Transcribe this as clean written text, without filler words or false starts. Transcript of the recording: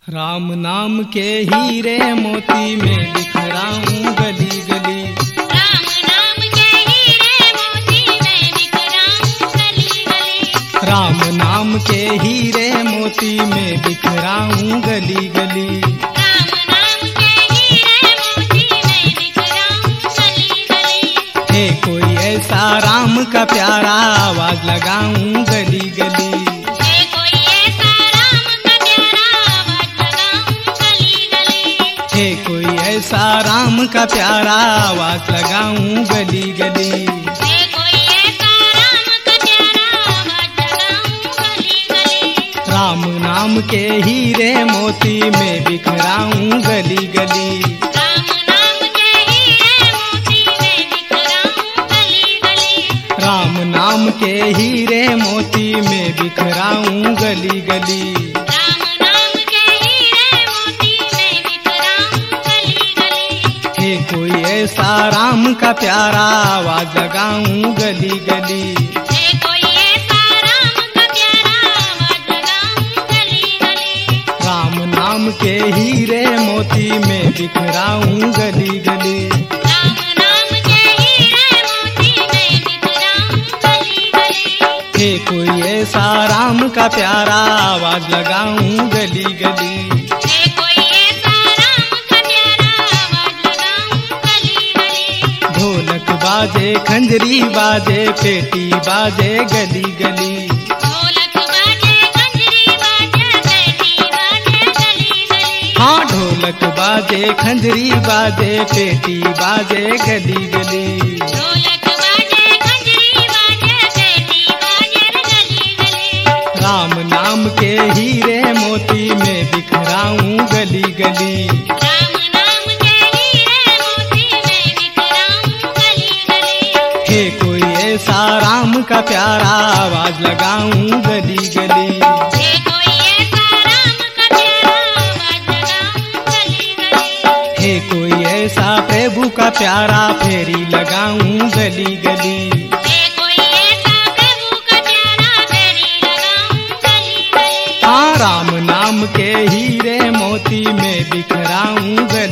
राम नाम के हीरे मोती में बिखराऊं गली गली। राम नाम के हीरे मोती में बिखराऊं गली गली। राम नाम के हीरे मोती में बिखराऊं गली गली। राम नाम के हीरे मोती में बिखराऊं गली गली। हे कोई ऐसा राम का प्यारा आवाज लगाऊं गली गली। हे कोई ऐसा राम का प्यारा आवाज लगाऊं गली गली। हे कोई ऐसा राम का प्यारा आवाज लगाऊं गली गली। हे कोई ऐसा राम का प्यारा आवाज लगाऊं गली गली। राम नाम के हीरे मोती में बिखराऊं गली गली। राम नाम के हीरे मोती में बिखराऊं गली गली। राम नाम के हीरे मोती में बिखराऊं गली गली। राम नाम के हीरे मोती में बिखराऊं गली गली। हे कोई ऐसा राम का प्यारा आवाज लगाऊं गली गली। हे कोई ऐसा राम का प्यारा आवाज लगाऊं गली गली। राम नाम के हीरे मोती में बिखराऊं गली गली। राम नाम के हीरे मोती में बिखराऊं गली गली। हे कोई ऐसा राम का प्यारा आवाज लगाऊं गली गली। हे कोई ऐसा राम का प्यारा आवाज लगाऊं गली गली। ढोलक बाजे खंजरी बाजे पेटी बाजे गली गली। ढोलक बाजे खंजरी बाजे पेटी बाजे गली गली। हाँ ढोलक बाजे खंजरी बाजे पेटी बाजे गली गली। ढोलक बाजे खंजरी बाजे पेटी बाजे गली गली। राम नाम के हीरे मोती में बिखराऊं गली गली। राम नाम के हीरे मोती में बिखराऊं गली गली। हे कोई ऐसा राम का प्यारा आवाज लगाऊं गली गली। हे कोई ऐसा राम का प्यारा आवाज लगाऊं गली गली। हे कोई ऐसा प्रभु का प्यारा फेरी लगाऊं गली गली। हे कोई ऐसा प्रभु का प्यारा फेरी लगाऊं गली गली। हाँ राम नाम के हीरे मोती में बिखराऊं गली